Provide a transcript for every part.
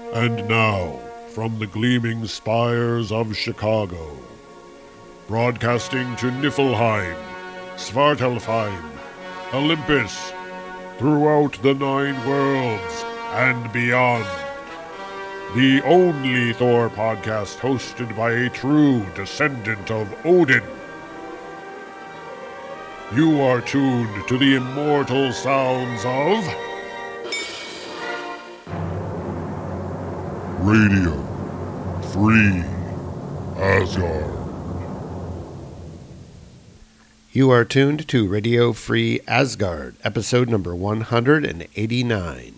And now, from the gleaming spires of Chicago, broadcasting to Niflheim, Svartalfheim, Olympus, throughout the 9 worlds and beyond. The only Thor podcast hosted by a true descendant of Odin. You are tuned to the immortal sounds of Radio Free Asgard. You are tuned to Radio Free Asgard, episode number 189.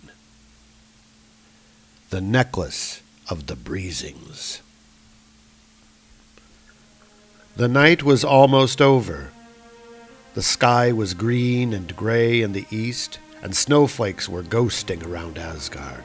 The Necklace of the Breezings. The night was almost over. The sky was green and gray in the east, and snowflakes were ghosting around Asgard.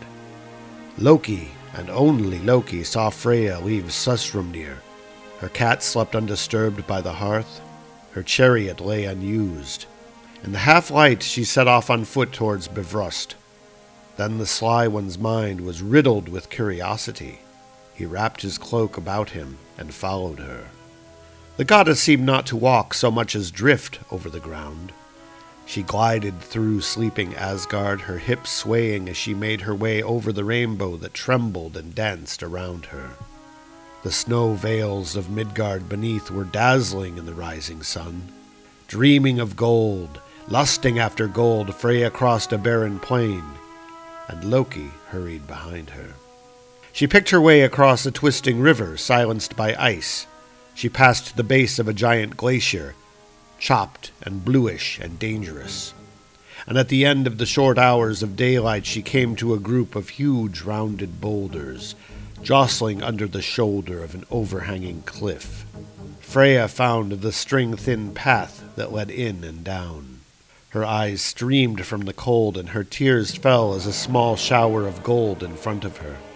Loki, and only Loki, saw Freya leave Susrumnir. Her cat slept undisturbed by the hearth. Her chariot lay unused. In the half-light she set off on foot towards Bifrost. Then the sly one's mind was riddled with curiosity. He wrapped his cloak about him and followed her. The goddess seemed not to walk so much as drift over the ground. She glided through sleeping Asgard, her hips swaying as she made her way over the rainbow that trembled and danced around her. The snow veils of Midgard beneath were dazzling in the rising sun. Dreaming of gold, lusting after gold, Freya crossed a barren plain, and Loki hurried behind her. She picked her way across a twisting river, silenced by ice. She passed the base of a giant glacier, chopped and bluish and dangerous. And at the end of the short hours of daylight she came to a group of huge rounded boulders, jostling under the shoulder of an overhanging cliff. Freya found the string-thin path that led in and down. Her eyes streamed from the cold, and her tears fell as a small shower of gold in front of her.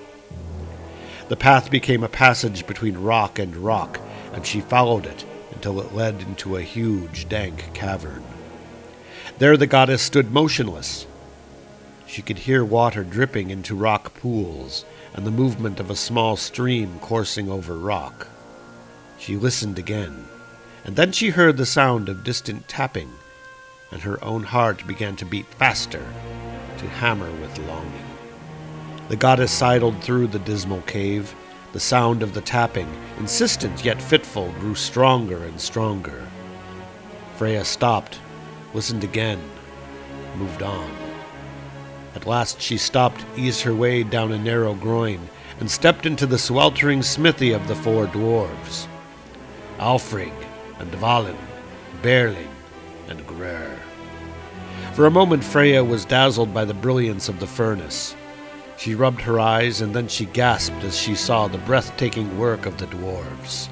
The path became a passage between rock, and she followed it until it led into a huge, dank cavern. There the goddess stood motionless. She could hear water dripping into rock pools, and the movement of a small stream coursing over rock. She listened again, and then she heard the sound of distant tapping, and her own heart began to beat faster, to hammer with longing. The goddess sidled through the dismal cave. The sound of the tapping, insistent yet fitful, grew stronger and stronger. Freya stopped, listened again, moved on. At last she stopped, eased her way down a narrow groin, and stepped into the sweltering smithy of the 4 dwarves. Alfrig and Dvalin, Berling and Grer. For a moment Freya was dazzled by the brilliance of the furnace. She rubbed her eyes, and then she gasped as she saw the breathtaking work of the dwarves.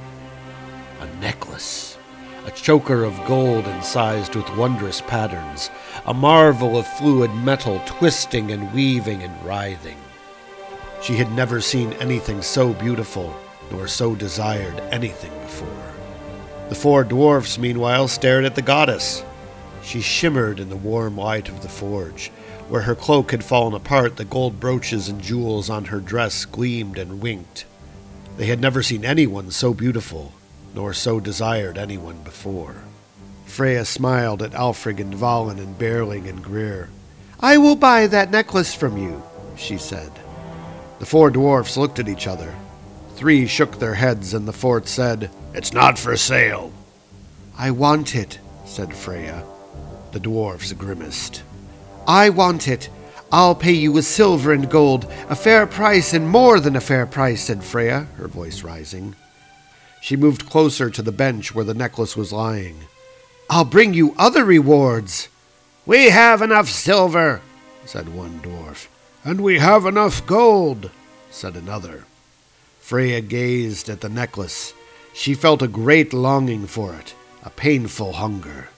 A necklace, a choker of gold incised with wondrous patterns, a marvel of fluid metal twisting and weaving and writhing. She had never seen anything so beautiful, nor so desired anything before. The 4 dwarfs, meanwhile, stared at the goddess. She shimmered in the warm light of the forge. Where her cloak had fallen apart, the gold brooches and jewels on her dress gleamed and winked. They had never seen anyone so beautiful, nor so desired anyone before. Freya smiled at Alfrig and Dvalin and Berling and Grer. "I will buy that necklace from you," she said. The 4 dwarfs looked at each other. 3 shook their heads, and the 4th said, "It's not for sale." "I want it," said Freya. The dwarfs grimaced. "I want it. I'll pay you with silver and gold, a fair price and more than a fair price," said Freya, her voice rising. She moved closer to the bench where the necklace was lying. "I'll bring you other rewards." "We have enough silver," said one dwarf. "And we have enough gold," said another. Freya gazed at the necklace. She felt a great longing for it, a painful hunger.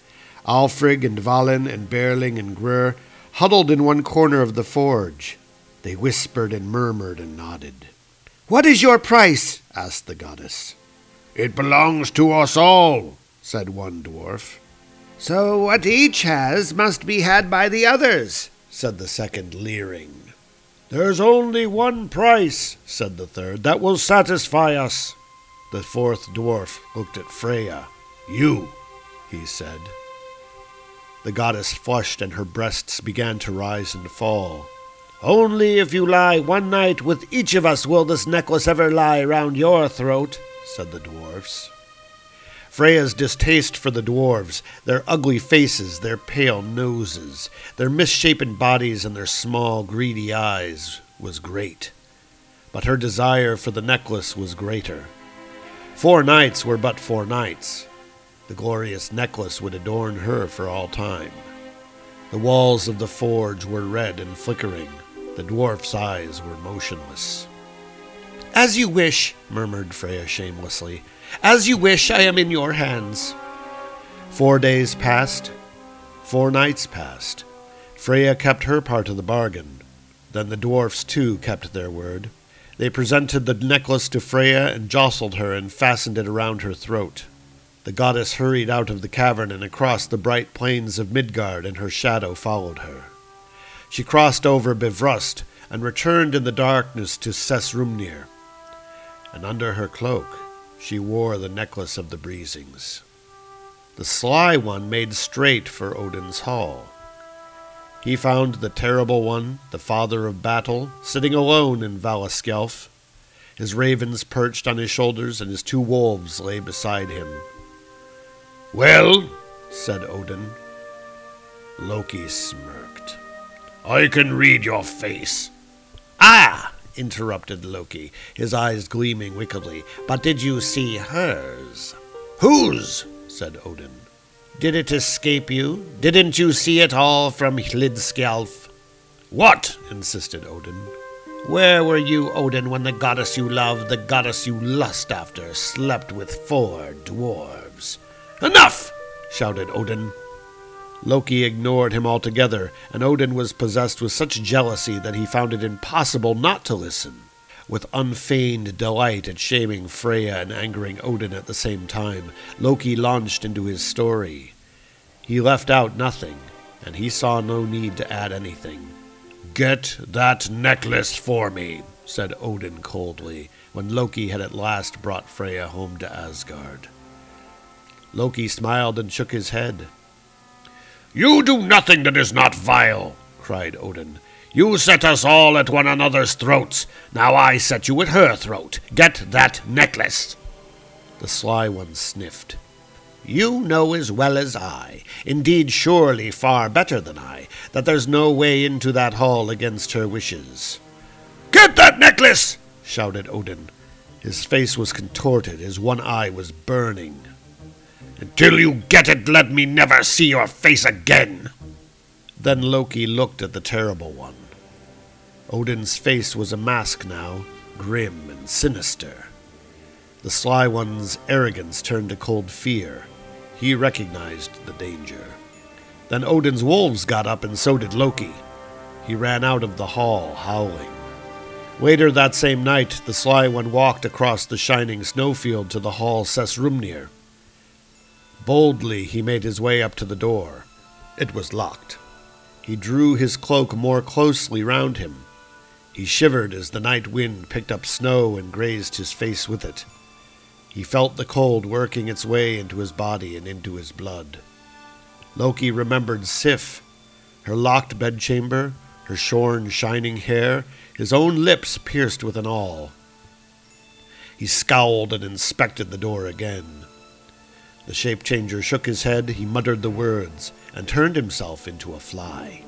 Alfrig and Dvalin and Berling and Grer huddled in one corner of the forge. They whispered and murmured and nodded. "What is your price?" asked the goddess. "It belongs to us all," said one dwarf. "So what each has must be had by the others," said the second, leering. "There's only one price," said the third, "that will satisfy us." The fourth dwarf looked at Freya. "You," he said. The goddess flushed, and her breasts began to rise and fall. "Only if you lie one night with each of us will this necklace ever lie round your throat," said the dwarfs. Freya's distaste for the dwarves, their ugly faces, their pale noses, their misshapen bodies, and their small, greedy eyes, was great. But her desire for the necklace was greater. 4 nights were but 4 nights. The glorious necklace would adorn her for all time. The walls of the forge were red and flickering. The dwarf's eyes were motionless. "As you wish," murmured Freya shamelessly. "As you wish, I am in your hands." 4 days passed. 4 nights passed. Freya kept her part of the bargain. Then the dwarfs too kept their word. They presented the necklace to Freya and jostled her and fastened it around her throat. The goddess hurried out of the cavern and across the bright plains of Midgard, and her shadow followed her. She crossed over Bifrost and returned in the darkness to Sessrumnir. And under her cloak she wore the necklace of the Breezings. The sly one made straight for Odin's hall. He found the terrible one, the father of battle, sitting alone in Valaskjalf. His ravens perched on his shoulders, and his 2 wolves lay beside him. "Well," said Odin. Loki smirked. "I can read your face." "Ah!" interrupted Loki, his eyes gleaming wickedly. "But did you see hers?" "Whose?" said Odin. "Did it escape you? Didn't you see it all from Hlidskjalf?" "What?" insisted Odin. "Where were you, Odin, when the goddess you loved, the goddess you lust after, slept with 4 dwarves?" "Enough!" shouted Odin. Loki ignored him altogether, and Odin was possessed with such jealousy that he found it impossible not to listen. With unfeigned delight at shaming Freya and angering Odin at the same time, Loki launched into his story. He left out nothing, and he saw no need to add anything. "Get that necklace for me," said Odin coldly, when Loki had at last brought Freya home to Asgard. Loki smiled and shook his head. "You do nothing that is not vile," cried Odin. "You set us all at one another's throats. Now I set you at her throat. Get that necklace." The sly one sniffed. "You know as well as I, indeed surely far better than I, that there's no way into that hall against her wishes." "Get that necklace!" shouted Odin. His face was contorted, his one eye was burning. "Until you get it, let me never see your face again." Then Loki looked at the terrible one. Odin's face was a mask now, grim and sinister. The sly one's arrogance turned to cold fear. He recognized the danger. Then Odin's wolves got up, and so did Loki. He ran out of the hall, howling. Later that same night, the sly one walked across the shining snowfield to the hall Sessrumnir. Boldly he made his way up to the door. It was locked. He drew his cloak more closely round him. He shivered as the night wind picked up snow and grazed his face with it. He felt the cold working its way into his body and into his blood. Loki remembered Sif, her locked bedchamber, her shorn, shining hair, his own lips pierced with an awl. He scowled and inspected the door again. The shape-changer shook his head, he muttered the words, and turned himself into a fly.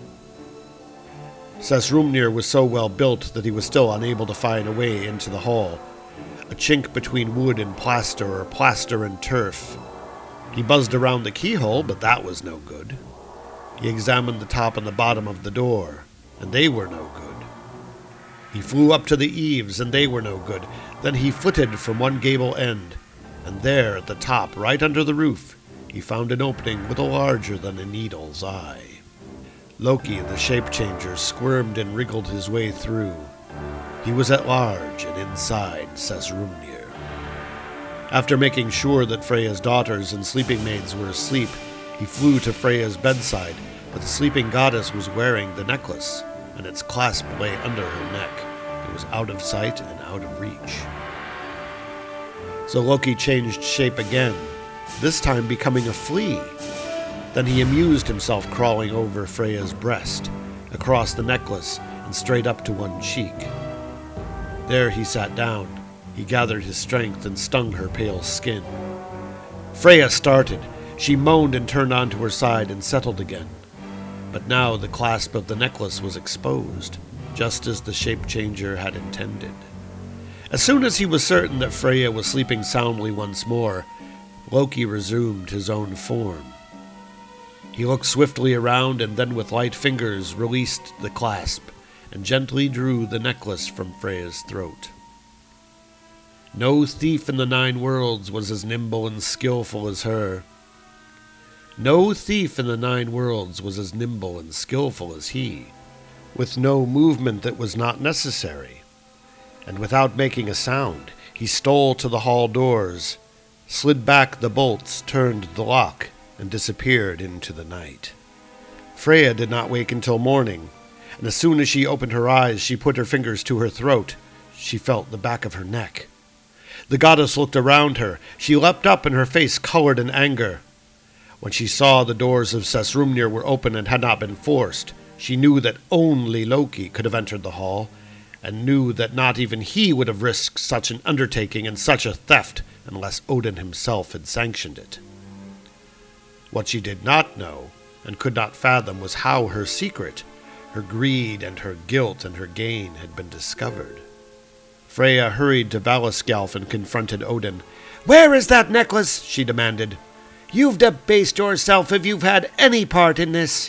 Sessrumnir was so well built that he was still unable to find a way into the hall, a chink between wood and plaster, or plaster and turf. He buzzed around the keyhole, but that was no good. He examined the top and the bottom of the door, and they were no good. He flew up to the eaves, and they were no good. Then he flitted from one gable end, and there, at the top, right under the roof, he found an opening little larger than a needle's eye. Loki, the shape-changer, squirmed and wriggled his way through. He was at large and inside Sessrumnir. After making sure that Freya's daughters and sleeping maids were asleep, he flew to Freya's bedside, but the sleeping goddess was wearing the necklace. and its clasp lay under her neck. It was out of sight and out of reach. So Loki changed shape again, this time becoming a flea. Then he amused himself crawling over Freya's breast, across the necklace, and straight up to one cheek. There he sat down. He gathered his strength and stung her pale skin. Freya started. She moaned and turned onto her side and settled again. But now the clasp of the necklace was exposed, just as the shape-changer had intended. As soon as he was certain that Freya was sleeping soundly once more, Loki resumed his own form. He looked swiftly around and then with light fingers released the clasp and gently drew the necklace from Freya's throat. No thief in the 9 worlds was as nimble and skillful as her. No thief in the 9 worlds was as nimble and skillful as he, with no movement that was not necessary. And without making a sound, he stole to the hall doors, slid back the bolts, turned the lock, and disappeared into the night. Freya did not wake until morning, and as soon as she opened her eyes, she put her fingers to her throat. She felt the back of her neck. The goddess looked around her. She leapt up, and her face colored in anger. When she saw the doors of Sessrumnir were open and had not been forced, she knew that only Loki could have entered the hall, and knew that not even he would have risked such an undertaking and such a theft unless Odin himself had sanctioned it. What she did not know, and could not fathom, was how her secret, her greed and her guilt and her gain, had been discovered. Freya hurried to Valaskjalf and confronted Odin. "Where is that necklace?" she demanded. "You've debased yourself if you've had any part in this."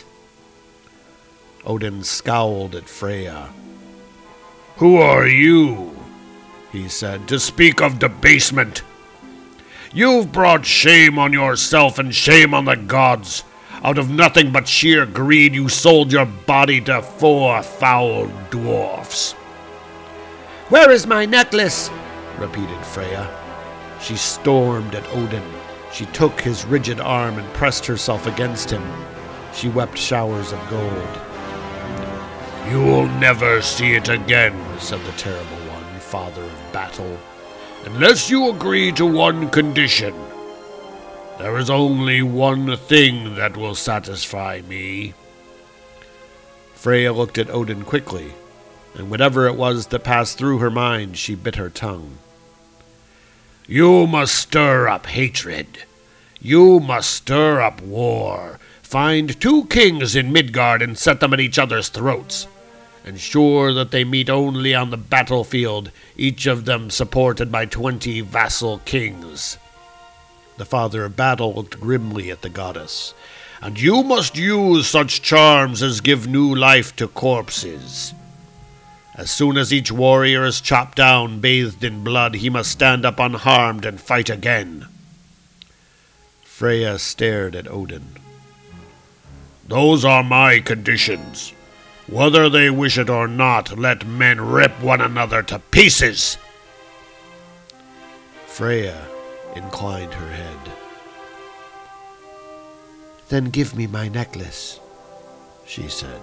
Odin scowled at Freya. "Who are you," he said, "to speak of debasement? You've brought shame on yourself and shame on the gods. Out of nothing but sheer greed, you sold your body to 4 foul dwarfs." "Where is my necklace?" repeated Freya. She stormed at Odin. She took his rigid arm and pressed herself against him. She wept showers of gold. "You'll never see it again," said the Terrible One, Father of Battle, "unless you agree to one condition. There is only one thing that will satisfy me." Freya looked at Odin quickly, and whatever it was that passed through her mind, she bit her tongue. "You must stir up hatred. You must stir up war. Find 2 kings in Midgard and set them at each other's throats. Ensure that they meet only on the battlefield, each of them supported by 20 vassal kings." The Father of Battle looked grimly at the goddess. "And you must use such charms as give new life to corpses. As soon as each warrior is chopped down, bathed in blood, he must stand up unharmed and fight again." Freya stared at Odin. "Those are my conditions. Whether they wish it or not, let men rip one another to pieces." Freya inclined her head. "Then give me my necklace," she said.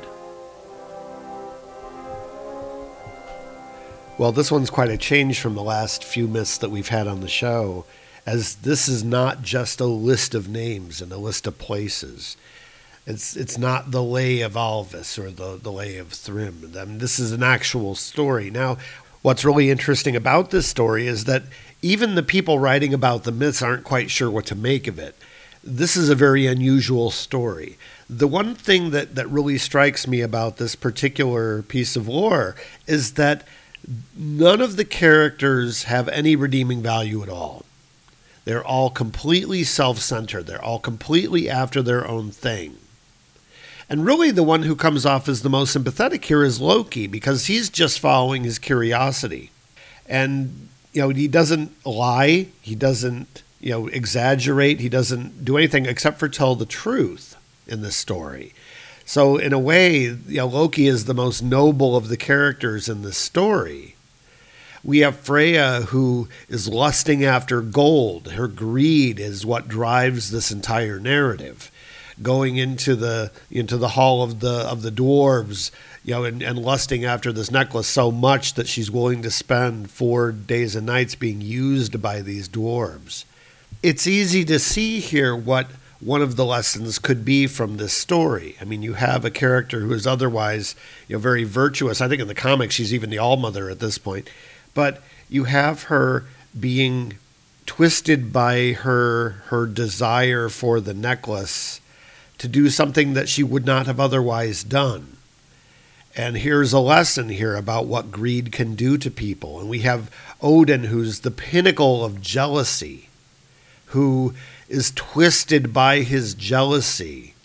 Well, this one's quite a change from the last few myths that we've had on the show, as this is not just a list of names and a list of places. It's not the Lay of Alvis or the Lay of Thrym. This is an actual story. Now, what's really interesting about this story is that even the people writing about the myths aren't quite sure what to make of it. This is a very unusual story. The one thing that really strikes me about this particular piece of lore is that none of the characters have any redeeming value at all. They're all completely self-centered. They're all completely after their own thing. And really the one who comes off as the most sympathetic here is Loki, because he's just following his curiosity. And, he doesn't lie. He doesn't, exaggerate. He doesn't do anything except for tell the truth in this story. So in a way, Loki is the most noble of the characters in this story. We have Freya, who is lusting after gold. Her greed is what drives this entire narrative. going into the hall of the dwarves, and lusting after this necklace so much that she's willing to spend 4 days and nights being used by these dwarves. It's easy to see here what one of the lessons could be from this story. I mean, you have a character who is otherwise, very virtuous. I think in the comics she's even the All-Mother at this point. But you have her being twisted by her desire for the necklace to do something that she would not have otherwise done. And here's a lesson here about what greed can do to people. And we have Odin, who's the pinnacle of jealousy, who is twisted by his jealousy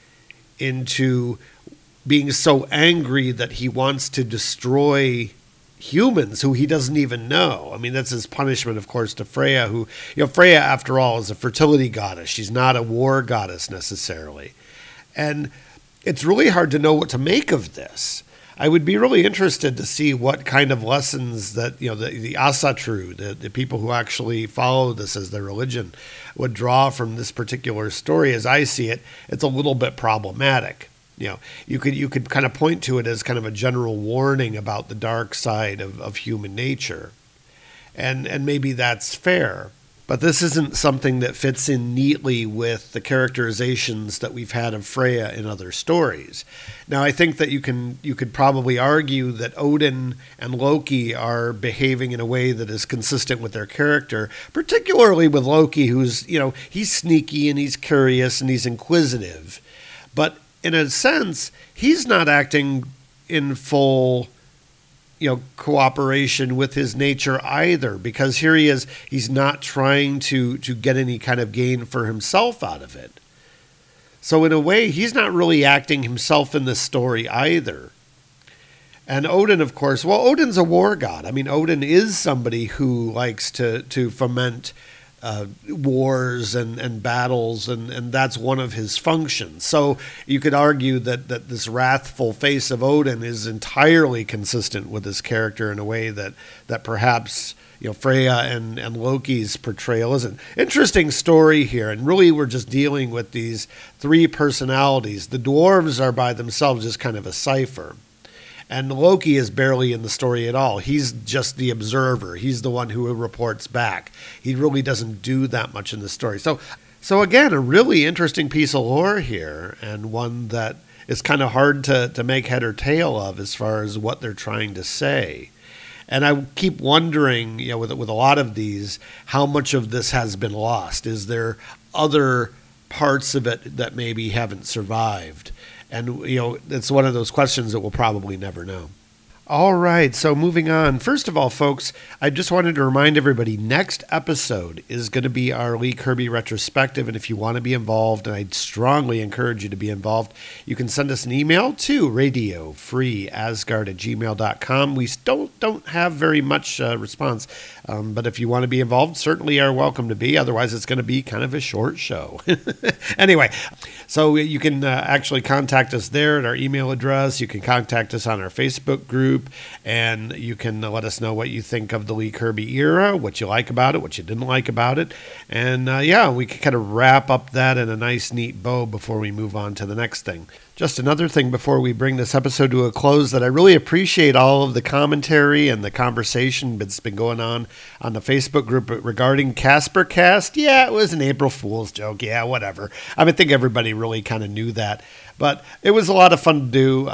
into being so angry that he wants to destroy humans who he doesn't even know. I mean, that's his punishment, of course, to Freya, who, Freya, after all, is a fertility goddess. She's not a war goddess necessarily. And it's really hard to know what to make of this. I would be really interested to see what kind of lessons that, the Asatru, the people who actually follow this as their religion, would draw from this particular story. As I see it, it's a little bit problematic. You could kind of point to it as kind of a general warning about the dark side of human nature. And maybe that's fair. But this isn't something that fits in neatly with the characterizations that we've had of Freya in other stories. Now, I think that you could probably argue that Odin and Loki are behaving in a way that is consistent with their character, particularly with Loki, who's, he's sneaky and he's curious and he's inquisitive. But in a sense, he's not acting in full cooperation with his nature either, because here he is, he's not trying to get any kind of gain for himself out of it. So in a way, he's not really acting himself in this story either. And Odin, of course, Odin's a war god. I mean, Odin is somebody who likes to foment wars and battles, and that's one of his functions. So you could argue that this wrathful face of Odin is entirely consistent with his character in a way that perhaps Freya and Loki's portrayal isn't. Interesting story here, and really we're just dealing with these three personalities. The dwarves are by themselves just kind of a cipher. And Loki is barely in the story at all. He's just the observer. He's the one who reports back. He really doesn't do that much in the story. So again, a really interesting piece of lore here, and one that is kind of hard to make head or tail of as far as what they're trying to say. And I keep wondering, with a lot of these, how much of this has been lost? Is there other parts of it that maybe haven't survived? And, it's one of those questions that we'll probably never know. All right, so moving on. First of all, folks, I just wanted to remind everybody, next episode is going to be our Lee Kirby retrospective, and if you want to be involved, and I'd strongly encourage you to be involved, you can send us an email to radiofreeasgard@gmail.com. We don't have very much response, but if you want to be involved, certainly are welcome to be. Otherwise, it's going to be kind of a short show. Anyway, so you can actually contact us there at our email address. You can contact us on our Facebook group. And you can let us know what you think of the Lee Kirby era, what you like about it, what you didn't like about it. And we can kind of wrap up that in a nice, neat bow before we move on to the next thing. Just another thing before we bring this episode to a close, that I really appreciate all of the commentary and the conversation that's been going on the Facebook group regarding Casper Cast. Yeah, it was an April Fool's joke. Yeah, whatever. I think everybody really kind of knew that. But it was a lot of fun to do.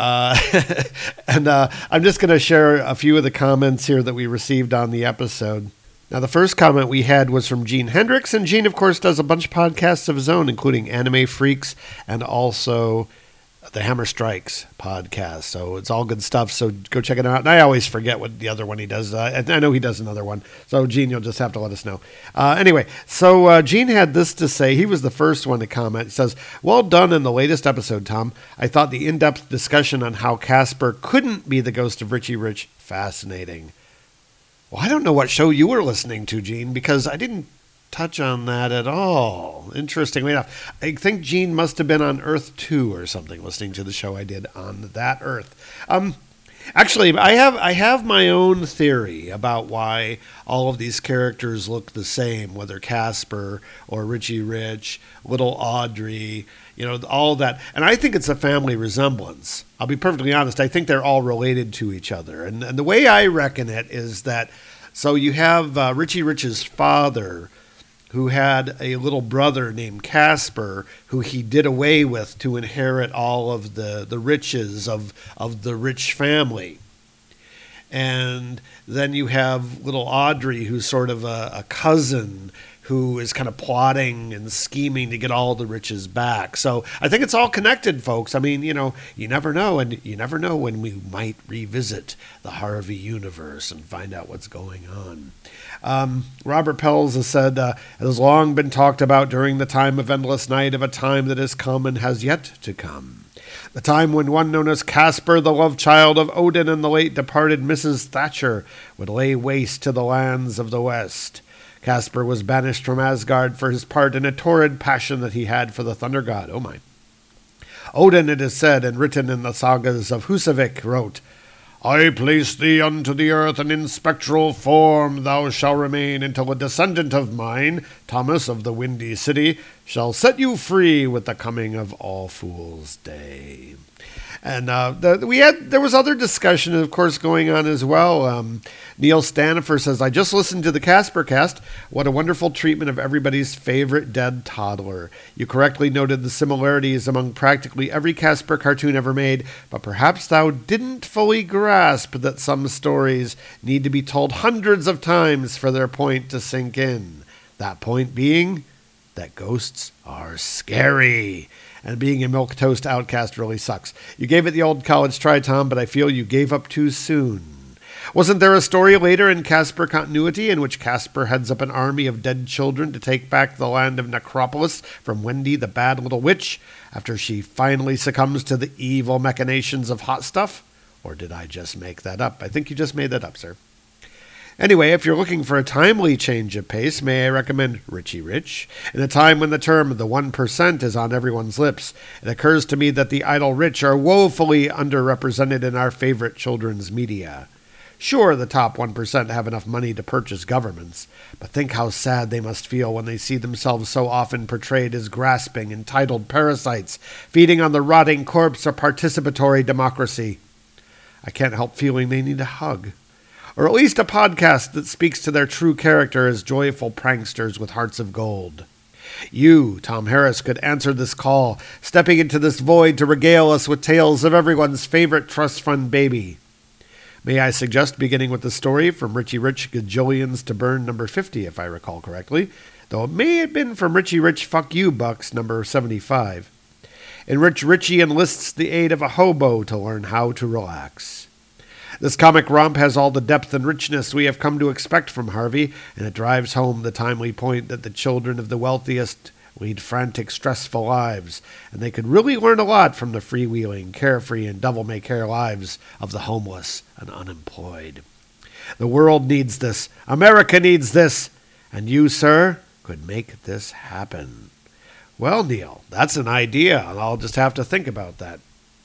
And I'm just going to share a few of the comments here that we received on the episode. Now, the first comment we had was from Gene Hendricks. And Gene, of course, does a bunch of podcasts of his own, including Anime Freaks and also the Hammer Strikes podcast. So it's all good stuff. So go check it out. And I always forget what the other one he does. And I know he does another one. So Gene, you'll just have to let us know. Anyway, so Gene had this to say. He was the first one to comment. He says, "Well done in the latest episode, Tom. I thought the in-depth discussion on how Casper couldn't be the ghost of Richie Rich fascinating." Well, I don't know what show you were listening to, Gene, because I didn't touch on that at all. Interestingly enough, I think Gene must have been on Earth 2 or something, listening to the show I did on that Earth. Actually, I have my own theory about why all of these characters look the same, whether Casper or Richie Rich, little Audrey, all that. And I think it's a family resemblance. I'll be perfectly honest. I think they're all related to each other. And the way I reckon it is that, so you have Richie Rich's father, who had a little brother named Casper, who he did away with to inherit all of the riches of the rich family. And then you have little Audrey, who's sort of a cousin who is kind of plotting and scheming to get all the riches back. So I think it's all connected, folks. I mean, you never know, and you never know when we might revisit the Harvey universe and find out what's going on. Robert Pells has said, it has long been talked about during the time of Endless Night of a time that has come and has yet to come. The time when one known as Casper, the love child of Odin and the late departed Mrs. Thatcher, would lay waste to the lands of the West. Casper was banished from Asgard for his part in a torrid passion that he had for the thunder god. Oh my. Odin, it is said and written in the sagas of Husavik, wrote, I place thee unto the earth, and in spectral form thou shalt remain until a descendant of mine, Thomas of the Windy City, shall set you free with the coming of All Fools' Day. And there was other discussion, of course, going on as well. Neil Stanifer says, I just listened to the Casper cast. What a wonderful treatment of everybody's favorite dead toddler. You correctly noted the similarities among practically every Casper cartoon ever made, but perhaps thou didn't fully grasp that some stories need to be told hundreds of times for their point to sink in. That point being that ghosts are scary. And being a milquetoast outcast really sucks. You gave it the old college try, Tom, but I feel you gave up too soon. Wasn't there a story later in Casper continuity in which Casper heads up an army of dead children to take back the land of Necropolis from Wendy, the bad little witch, after she finally succumbs to the evil machinations of Hot Stuff? Or did I just make that up? I think you just made that up, sir. Anyway, if you're looking for a timely change of pace, may I recommend Richie Rich? In a time when the term the 1% is on everyone's lips, it occurs to me that the idle rich are woefully underrepresented in our favorite children's media. Sure, the top 1% have enough money to purchase governments, but think how sad they must feel when they see themselves so often portrayed as grasping, entitled parasites, feeding on the rotting corpse of participatory democracy. I can't help feeling they need a hug. Or at least a podcast that speaks to their true character as joyful pranksters with hearts of gold. You, Tom Harris, could answer this call, stepping into this void to regale us with tales of everyone's favorite trust fund baby. May I suggest beginning with the story from Richie Rich Gajillions to Burn number 50, if I recall correctly, though it may have been from Richie Rich Fuck You Bucks number 75, in which Richie enlists the aid of a hobo to learn how to relax. This comic romp has all the depth and richness we have come to expect from Harvey, and it drives home the timely point that the children of the wealthiest lead frantic, stressful lives, and they could really learn a lot from the freewheeling, carefree, and devil-may-care lives of the homeless and unemployed. The world needs this. America needs this. And you, sir, could make this happen. Well, Neil, that's an idea. I'll just have to think about that.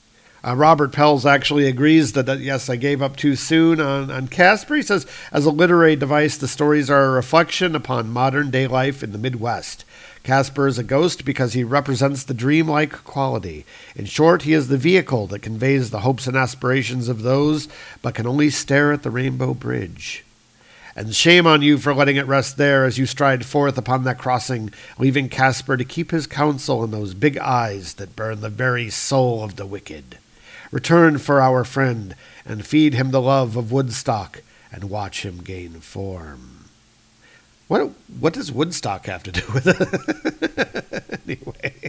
Robert Pells actually agrees that, yes, I gave up too soon on Casper. He says, as a literary device, the stories are a reflection upon modern-day life in the Midwest. Casper is a ghost because he represents the dreamlike quality. In short, he is the vehicle that conveys the hopes and aspirations of those, but can only stare at the Rainbow Bridge. And shame on you for letting it rest there as you stride forth upon that crossing, leaving Casper to keep his counsel in those big eyes that burn the very soul of the wicked. Return for our friend, and feed him the love of Woodstock, and watch him gain form. What does Woodstock have to do with it? Anyway,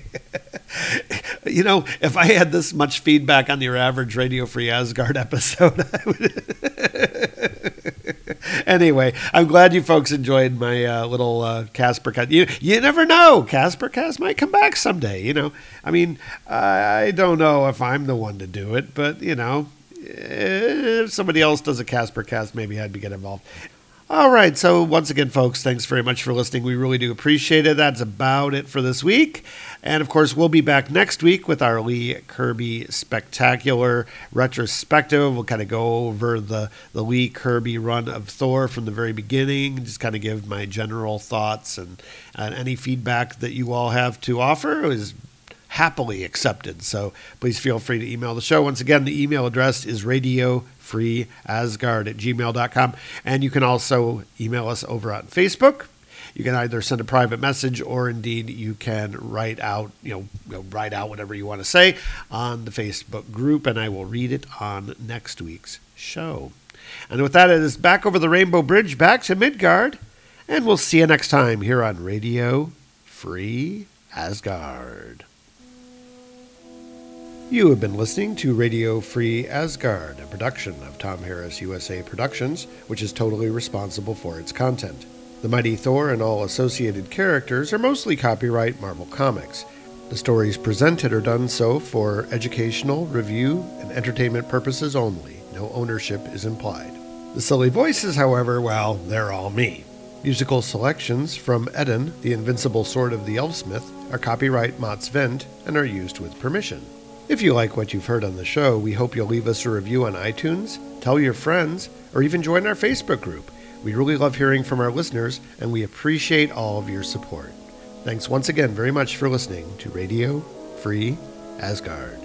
if I had this much feedback on your average Radio Free Asgard episode, I would... Anyway, I'm glad you folks enjoyed my little Casper cast. You never know. Casper cast might come back someday, I mean, I don't know if I'm the one to do it, but, if somebody else does a Casper cast, maybe I'd get involved. All right, so once again, folks, thanks very much for listening. We really do appreciate it. That's about it for this week. And, of course, we'll be back next week with our Lee Kirby Spectacular retrospective. We'll kind of go over the Lee Kirby run of Thor from the very beginning, just kind of give my general thoughts, and any feedback that you all have to offer is happily accepted. So please feel free to email the show. Once again, the email address is radiofreeasgard@gmail.com. And you can also email us over on Facebook. You can either send a private message, or indeed you can write out whatever you want to say on the Facebook group, and I will read it on next week's show. And with that, it is back over the Rainbow Bridge, back to Midgard, and we'll see you next time here on Radio Free Asgard. You have been listening to Radio Free Asgard, a production of Tom Harris USA Productions, which is totally responsible for its content. The Mighty Thor and all associated characters are mostly copyright Marvel Comics. The stories presented are done so for educational, review, and entertainment purposes only. No ownership is implied. The silly voices, however, well, they're all me. Musical selections from Eden, the Invincible Sword of the Elfsmith, are copyright Mott's Vent and are used with permission. If you like what you've heard on the show, we hope you'll leave us a review on iTunes, tell your friends, or even join our Facebook group. We really love hearing from our listeners, and we appreciate all of your support. Thanks once again very much for listening to Radio Free Asgard.